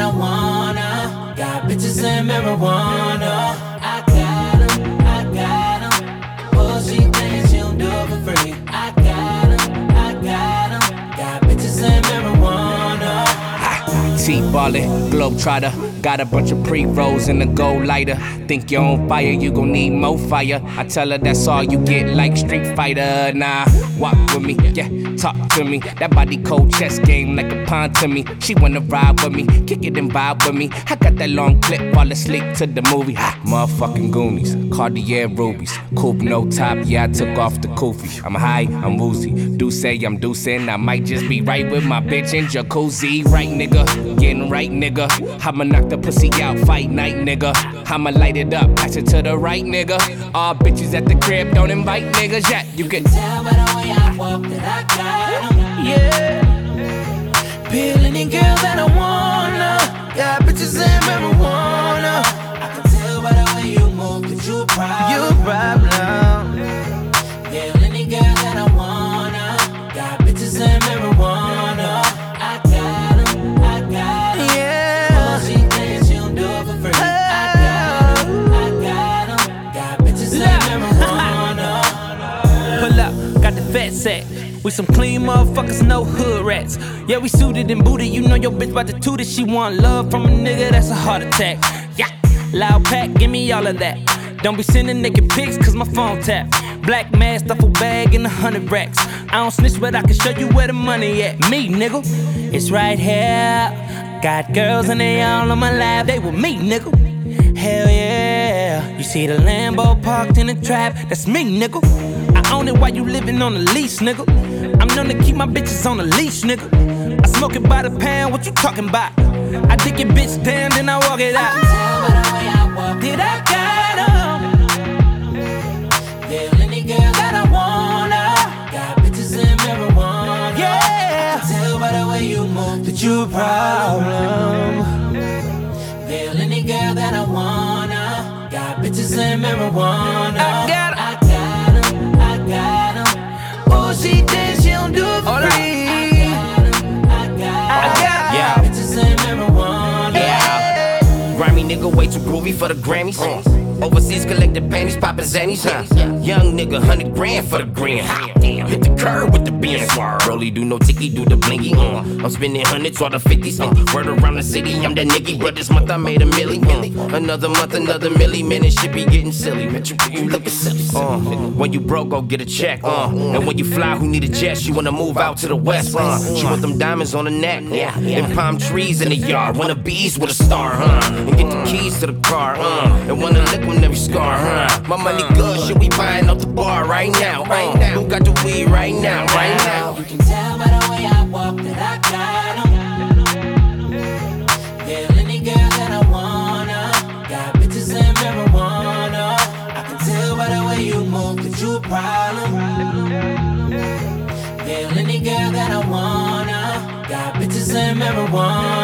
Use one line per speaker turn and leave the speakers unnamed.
I wanna. Got bitches and marijuana. I got 'em, I got 'em. Oh, she thinks she'll do it for free. I got 'em, I got 'em. Got bitches and marijuana.
T-ballin', globetrotter. Got a bunch of pre-rolls in the gold lighter. Think you're on fire, you gon' need more fire. I tell her that's all you get, like Street Fighter. Nah, walk with me, yeah, talk to me. That body cold chess game like a pawn to me. She wanna ride with me, kick it and vibe with me. I got that long clip, fall asleep to the movie. Motherfucking Goonies, Cartier rubies. Coupe no top, yeah, I took off the kufi. I'm high, I'm woozy. Do say I'm deucing, I might just be right with my bitch in jacuzzi. Right, nigga, getting right, nigga. I'ma knock the pussy out, fight night, nigga. I'ma light it up, pass it to the right, nigga. All bitches at the crib, don't invite niggas yet. You can
tell by the way I walk that I got 'em. Yeah. Peel any girl that I wanna. Got bitches and marijuana. I can tell by the way you move that you a problem. You a problem. Peel any girl that I wanna. Got bitches and marijuana. I got 'em, I got 'em. Yeah. Oh, she thinks she'll do it for free. I got 'em, got bitches and marijuana.
Pull up, got the fat sack. We some clean motherfuckers, no hood rats. Yeah, we suited and booted. You know your bitch about to toot it. She want love from a nigga, that's a heart attack. Yeah, loud pack, give me all of that. Don't be sending naked pics, cause my phone tap. Black mask, duffel bag, and 100 racks. I don't snitch, but I can show you where the money at. Me, nigga, it's right here. Got girls and they all on my lap. They with me, nigga. Hell yeah. You see the Lambo parked in the trap. That's me, nigga. I own it while you living on the lease, nigga. I'm known to keep my bitches on the leash, nigga. I smoke it by the pound, what you talking about? I dig your bitch down, then I walk it out.
I can tell by the way I walk
Did I got 'em?
Feel any girl that I wanna. Got bitches and marijuana.
Yeah.
I can tell by the way you move that you a problem. Feel any girl that I wanna. Got bitches and marijuana.
I got 'em.
I got 'em, I got 'em. Oh, she thinks she don't do it for free. I got 'em,
Yeah.
bitches and marijuana.
Yeah. Grimy nigga way too groovy for the Grammys. Overseas collected panties, poppin' zannies, Young nigga, 100 grand for the grand. Hit the curb with the Benz. Rolly do no ticky, do the blinky. I'm spending hundreds or the 50s. Word around the city, I'm that nigga. But this month I made a milli. Another month, another milli. Man, this shit be getting silly. Man, you looking silly. When you broke, go get a check. And when you fly, who need a jet? She wanna move out to the west. She want them diamonds on the neck. And palm trees in the yard. Wanna bees with a star, And get the keys to the car, And wanna lick on every scar, My money good, shit, we buying up the bar right now, Who got the weed right now, right now?
You can tell by the way I walk that I got 'em. Feel any girl that I wanna. Got bitches and marijuana. I can tell by the way you move that you a problem. Feel any girl that I wanna. Got bitches and marijuana.